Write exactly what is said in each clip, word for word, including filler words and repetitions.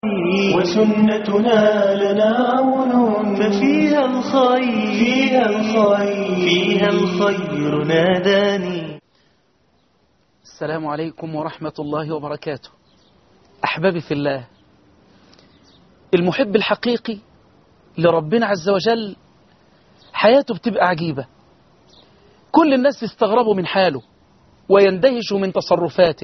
وسنتنا لنا عون ففيها الخير فيها الخير فيها الخير ناداني. السلام عليكم ورحمة الله وبركاته. أحبابي في الله، المحب الحقيقي لربنا عز وجل حياته بتبقى عجيبة. كل الناس يستغربوا من حاله ويندهشوا من تصرفاته.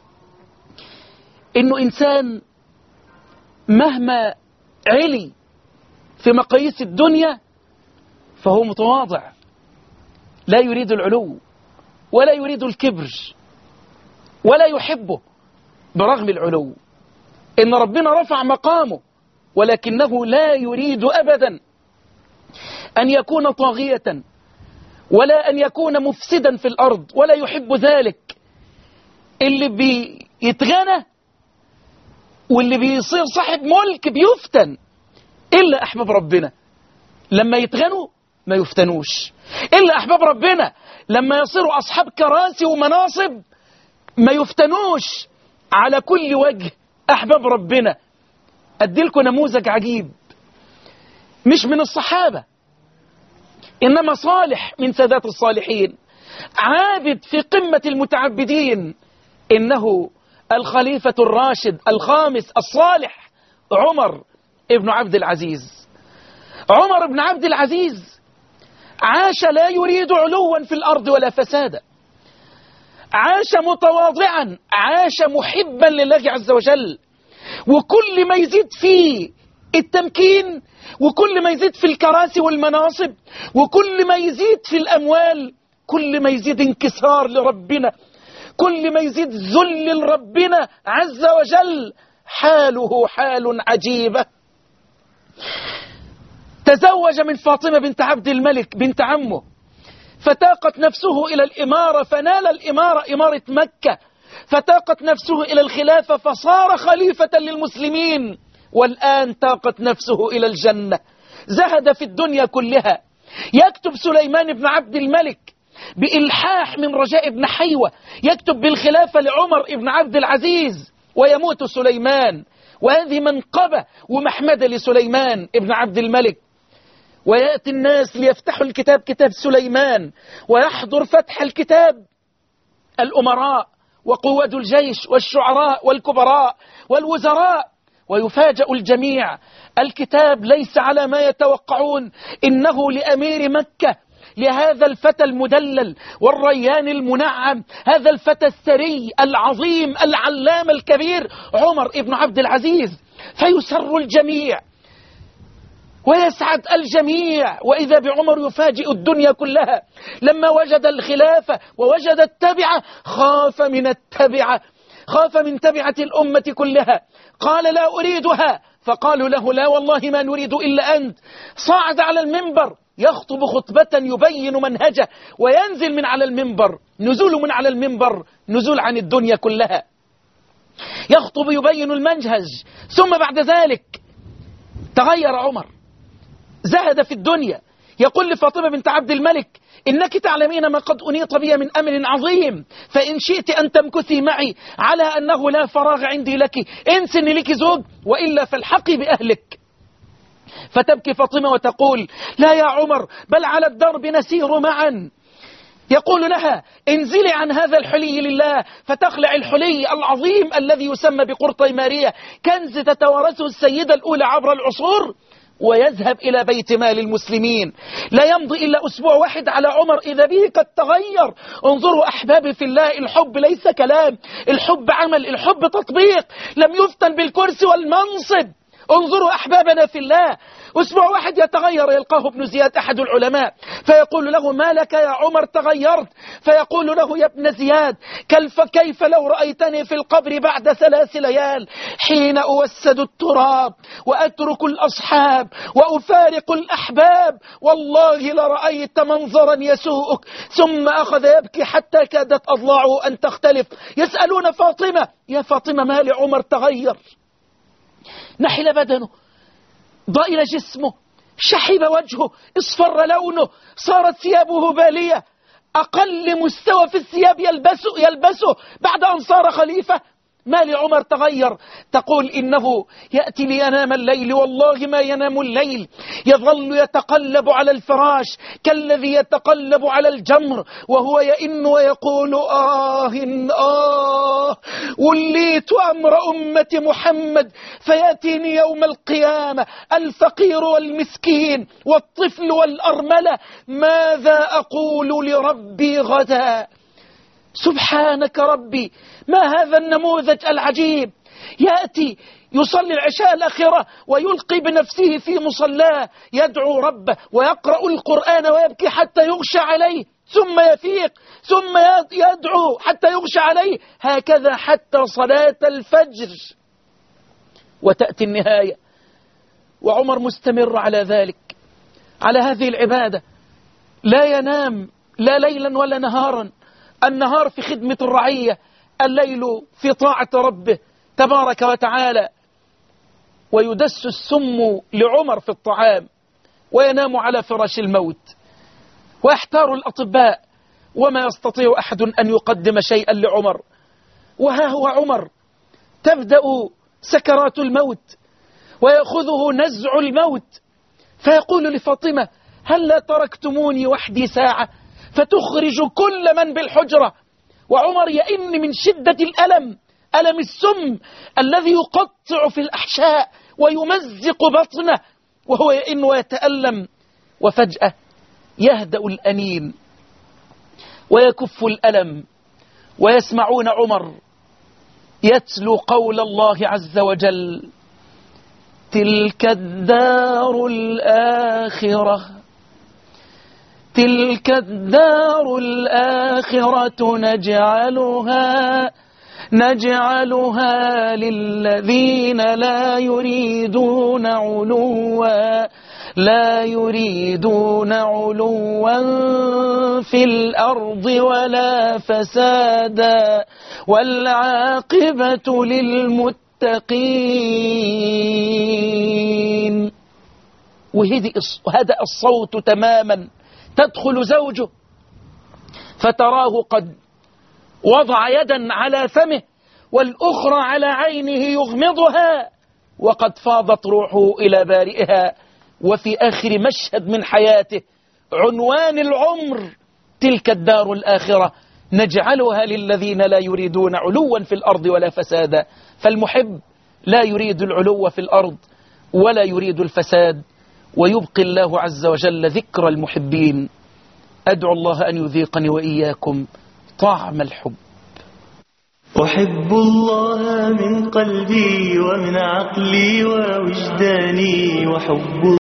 إنه إنسان مهما علي في مقاييس الدنيا فهو متواضع، لا يريد العلو ولا يريد الكبر ولا يحبه برغم العلو. إن ربنا رفع مقامه ولكنه لا يريد أبدا أن يكون طاغية ولا أن يكون مفسدا في الأرض، ولا يحب ذلك. اللي بيتغنى واللي بيصير صاحب ملك بيفتن، إلا أحباب ربنا لما يتغنوا ما يفتنوش، إلا أحباب ربنا لما يصيروا أصحاب كراسي ومناصب ما يفتنوش على كل وجه. أحباب ربنا أديلكم نموذج عجيب، مش من الصحابة إنما صالح من سادات الصالحين، عابد في قمة المتعبدين، إنه الخليفة الراشد الخامس الصالح عمر ابن عبد العزيز. عمر ابن عبد العزيز عاش لا يريد علوا في الأرض ولا فسادا، عاش متواضعا، عاش محبا لله عز وجل. وكل ما يزيد فيه التمكين، وكل ما يزيد في الكراسي والمناصب، وكل ما يزيد في الأموال، كل ما يزيد انكسار لربنا، كل ما يزيد ذل لربنا عز وجل. حاله حال عجيبة. تزوج من فاطمة بنت عبد الملك بنت عمه، فتاقت نفسه إلى الإمارة فنال الإمارة إمارة مكة، فتاقت نفسه إلى الخلافة فصار خليفة للمسلمين، والآن تاقت نفسه إلى الجنة. زهد في الدنيا كلها. يكتب سليمان بن عبد الملك بإلحاح من رجاء بن حيوة، يكتب بالخلافة لعمر بن عبد العزيز، ويموت سليمان. وهذه منقبة ومحمدة لسليمان بن عبد الملك. ويأتي الناس ليفتحوا الكتاب، كتاب سليمان، ويحضر فتح الكتاب الأمراء وقواد الجيش والشعراء والكبراء والوزراء، ويفاجأ الجميع الكتاب ليس على ما يتوقعون، إنه لأمير مكة، لهذا الفتى المدلل والريان المنعم، هذا الفتى الثري العظيم العلام الكبير عمر ابن عبد العزيز. فيسر الجميع ويسعد الجميع، وإذا بعمر يفاجئ الدنيا كلها. لما وجد الخلافة ووجد التبعة خاف من التبعة، خاف من تبعة الأمة كلها. قال لا أريدها، فقالوا له لا والله ما نريد إلا أنت. صعد على المنبر يخطب خطبة يبين منهجه، وينزل من على المنبر نزول من على المنبر نزول عن الدنيا كلها، يخطب يبين المنهج. ثم بعد ذلك تغير عمر، زهد في الدنيا. يقول لفاطمة بنت عبد الملك إنك تعلمين ما قد أنيط بي من أمر عظيم، فإن شئت أن تمكثي معي على أنه لا فراغ عندي لك، انسن لك زوج، وإلا فالحقي بأهلك. فتبكي فاطمة وتقول لا يا عمر، بل على الدرب نسير معا. يقول لها انزلي عن هذا الحلي لله، فتخلع الحلي العظيم الذي يسمى بقرطي ماريا، كنز تتوارثه السيدة الأولى عبر العصور، ويذهب إلى بيت مال المسلمين. لا يمضي إلا أسبوع واحد على عمر إذا به قد تغير. انظروا أحبابي في الله، الحب ليس كلام، الحب عمل، الحب تطبيق. لم يفتن بالكرسي والمنصب. انظروا أحبابنا في الله، أسبوع واحد يتغير. يلقاه ابن زياد أحد العلماء فيقول له ما لك يا عمر تغيرت؟ فيقول له يا ابن زياد كيف, كيف لو رأيتني في القبر بعد ثلاث ليال حين أوسد التراب وأترك الأصحاب وأفارق الأحباب، والله لرأيت منظرا يسوءك. ثم أخذ يبكي حتى كادت أضلاعه أن تختلف. يسألون فاطمة يا فاطمة ما لعمر تغير؟ نحل بدنه، ضئل جسمه، شحب وجهه، اصفر لونه، صارت ثيابه بالية. أقل مستوى في الثياب يلبسه, يلبسه بعد أن صار خليفة. ما لعمر تغير؟ تقول إنه يأتي لينام الليل والله ما ينام الليل، يظل يتقلب على الفراش كالذي يتقلب على الجمر وهو يئن ويقول آه آه وليت أمر أمة محمد فيأتيني يوم القيامة الفقير والمسكين والطفل والأرملة، ماذا أقول لربي غدا؟ سبحانك ربي، ما هذا النموذج العجيب؟ يأتي يصلي العشاء الأخيرة ويلقي بنفسه في مصلاه يدعو ربه ويقرأ القرآن ويبكي حتى يغشى عليه ثم يفيق ثم يدعو حتى يغشى عليه، هكذا حتى صلاة الفجر. وتأتي النهاية وعمر مستمر على ذلك، على هذه العبادة، لا ينام لا ليلا ولا نهارا، النهار في خدمة الرعية، الليل في طاعة ربه تبارك وتعالى. ويدس السم لعمر في الطعام وينام على فراش الموت، ويحتار الأطباء وما يستطيع أحد أن يقدم شيئا لعمر. وها هو عمر تبدأ سكرات الموت ويأخذه نزع الموت، فيقول لفاطمة هل تركتموني وحدي ساعة فتخرج كل من بالحجرة؟ وعمر يئن من شدة الألم، ألم السم الذي يقطع في الأحشاء ويمزق بطنه، وهو يئن ويتألم. وفجأة يهدأ الأنين ويكف الألم، ويسمعون عمر يتلو قول الله عز وجل تلك الدار الآخرة تلك الدار الآخرة نجعلها نجعلها للذين لا يريدون علوا لا يريدون علوا في الأرض ولا فسادا والعاقبة للمتقين. وهدأ الصوت تماما، تدخل زوجه فتراه قد وضع يدا على فمه والأخرى على عينه يغمضها، وقد فاضت روحه إلى بارئها. وفي آخر مشهد من حياته عنوان العمر تلك الدار الآخرة نجعلها للذين لا يريدون علوا في الأرض ولا فسادا. فالمحب لا يريد العلو في الأرض ولا يريد الفساد، ويبقي الله عز وجل ذكر المحبين. أدعو الله أن يذيقني وإياكم طعم الحب. أحب الله من قلبي ومن عقلي ووجداني، وحب